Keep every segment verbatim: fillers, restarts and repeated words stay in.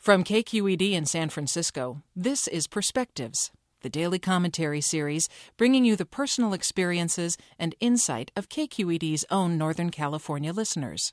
From K Q E D in San Francisco, this is Perspectives, the daily commentary series bringing you the personal experiences and insight of K Q E D's own Northern California listeners.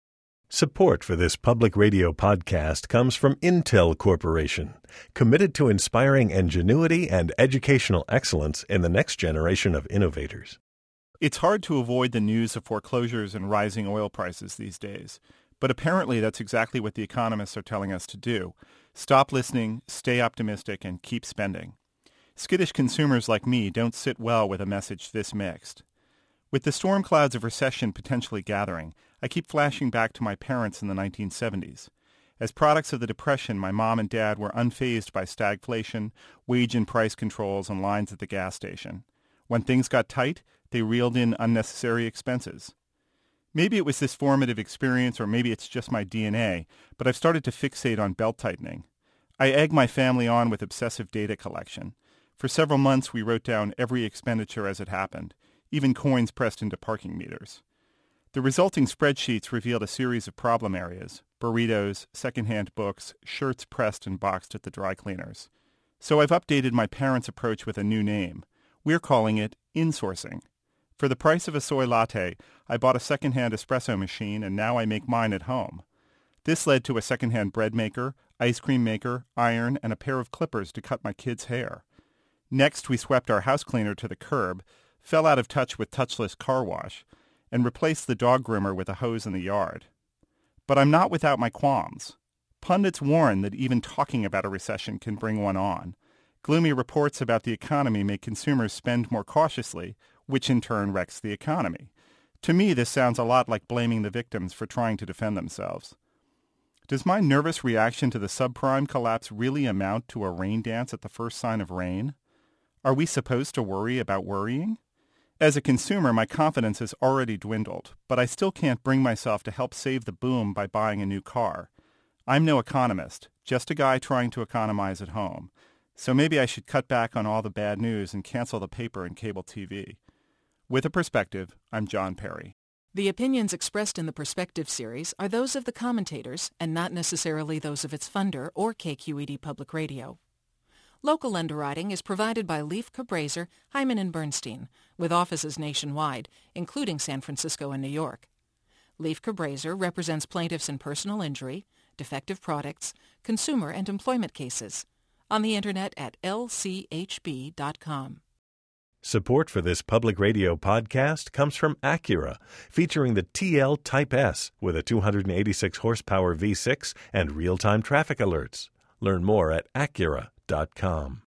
Support for this public radio podcast comes from Intel Corporation, committed to inspiring ingenuity and educational excellence in the next generation of innovators. It's hard to avoid the news of foreclosures and rising oil prices these days, but apparently that's exactly what the economists are telling us to do. Stop listening, stay optimistic, and keep spending. Skittish consumers like me don't sit well with a message this mixed. With the storm clouds of recession potentially gathering, I keep flashing back to my parents in the nineteen seventies. As products of the Depression, my mom and dad were unfazed by stagflation, wage and price controls, and lines at the gas station. When things got tight, they reeled in unnecessary expenses. Maybe it was this formative experience, or maybe it's just my D N A, but I've started to fixate on belt-tightening. I egg my family on with obsessive data collection. For several months, we wrote down every expenditure as it happened, even coins pressed into parking meters. The resulting spreadsheets revealed a series of problem areas: burritos, secondhand books, shirts pressed and boxed at the dry cleaners. So I've updated my parents' approach with a new name. We're calling it insourcing. For the price of a soy latte, I bought a secondhand espresso machine, and now I make mine at home. This led to a secondhand bread maker, ice cream maker, iron, and a pair of clippers to cut my kids' hair. Next, we swept our house cleaner to the curb, fell out of touch with touchless car wash, and replaced the dog groomer with a hose in the yard. But I'm not without my qualms. Pundits warn that even talking about a recession can bring one on. Gloomy reports about the economy make consumers spend more cautiously, which in turn wrecks the economy. To me, this sounds a lot like blaming the victims for trying to defend themselves. Does my nervous reaction to the subprime collapse really amount to a rain dance at the first sign of rain? Are we supposed to worry about worrying? As a consumer, my confidence has already dwindled, but I still can't bring myself to help save the boom by buying a new car. I'm no economist, just a guy trying to economize at home. So maybe I should cut back on all the bad news and cancel the paper and cable T V. With a Perspective, I'm John Perry. The opinions expressed in the Perspective series are those of the commentators and not necessarily those of its funder or K Q E D Public Radio. Local underwriting is provided by Leif Cabraser, Hyman and Bernstein, with offices nationwide, including San Francisco and New York. Leif Cabraser represents plaintiffs in personal injury, defective products, consumer and employment cases. On the Internet at L C H B dot com. Support for this public radio podcast comes from Acura, featuring the T L Type S with a two hundred eighty-six horsepower V six and real-time traffic alerts. Learn more at Acura dot com.